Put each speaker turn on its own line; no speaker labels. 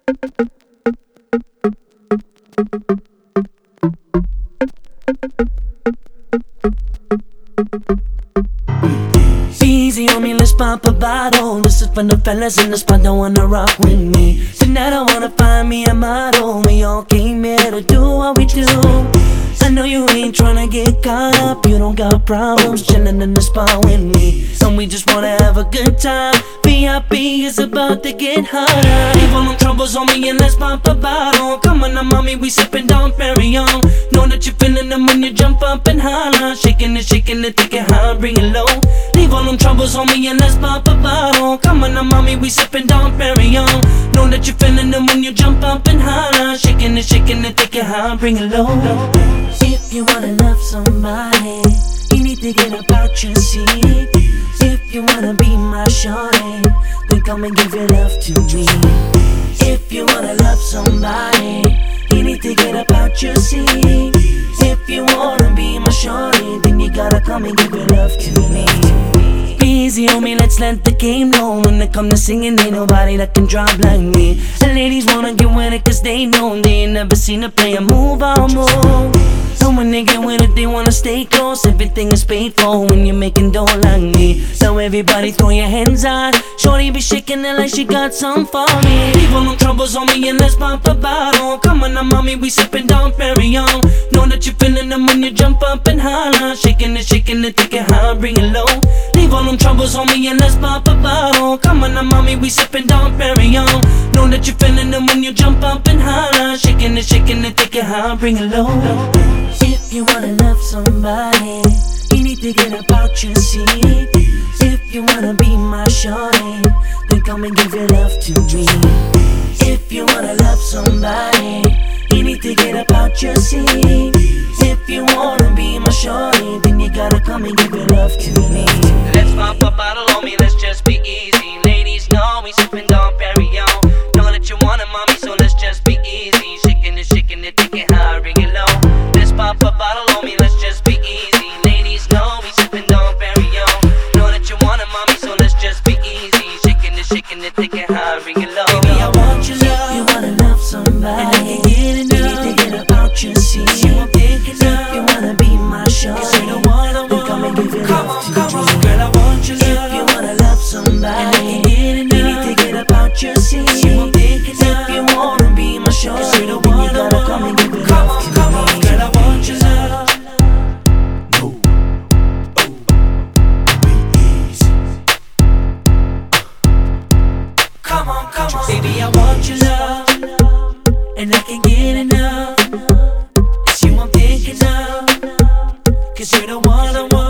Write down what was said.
Easy on me, let's pop a bottle. This is for the fellas in the spot that wanna rock with me. Tonight I wanna find me a model. We all came here to do what we do. I know you ain't tryna get caught up. You don't got problems chillin' in the spot with me. And we just wanna have a good time. VIP is about to get hotter. Leave all them troubles on me and let's pop a bottle. Come on now, mommy, we sippin' Dom Perignon. Know that you're feelin' them when you jump up and holler. Shaking it, take it high, bring it low. Leave all them troubles on me and let's pop a bottle. Come on now, mommy, we sippin' Dom Perignon. Know that you're feelin' them when you jump up and holler. Shaking it, take it high, bring it low. If you wanna love somebody, you need to get up out your seat. If you wanna be my shorty, then come and give your love to me. If you wanna love somebody, you need to get up out your seat. If you wanna be my shorty, then you gotta come and give your love to me. Easy on me, let's let the game know. When it come to singing, ain't nobody that can drop like me. The ladies wanna get with it cause they know they ain't never seen a player move or move. So when they get with it, they wanna stay close. Everything is paid for when you're making dough like me. So everybody throw your hands out. Shorty be shaking it like she got some for me. Leave all them troubles on me and let's pop a bottle. Come on now, mommy, we sippin' Dom Perignon. Know that you're feeling them when you jump up and holler. Shaking it, take it high, bring it low. Leave all them troubles on me and let's pop a bottle. Come on now, mommy, we sippin' Dom Perignon. Know that you're feeling them when you jump up and holler. Shaking it, take it high, bring it low. If you wanna love somebody, you need to get up out your seat. If you wanna be my shorty, then come and give your love to me. If you wanna love somebody, you need to get up out your seat. If you wanna be my shorty, then you gotta come and give your love to me.
Let's pop a bottle on me, let's just be easy. Ladies know we sippin' Dom Perignon. Know that you want it, mommy, so let's just be easy. Shaking it, take it high, bring it low. Let's pop a bottle on me, let's just be easy. Ladies know we sippin' Dom Perignon. Know that you want it, mommy, so let's just be easy. Shaking it, take it high, bring it low.
Baby, I want your love. If you wanna love somebody, and I can get enough, you need to get up out your seat. You won't pick it up. If you wanna be my shorty, cause you're the one I want, then come and give your love to me. Girl, I want your love. If you wanna love somebody, and I can get enough, you need to get up out your seat. You won't pick it up. If you wanna be my shorty, cause you're the one I want, then come and give your love to me. Girl, I want your love. Come on, baby, I want your love, and I can't get enough. Cause you won't pick it up, cause you're the one I want.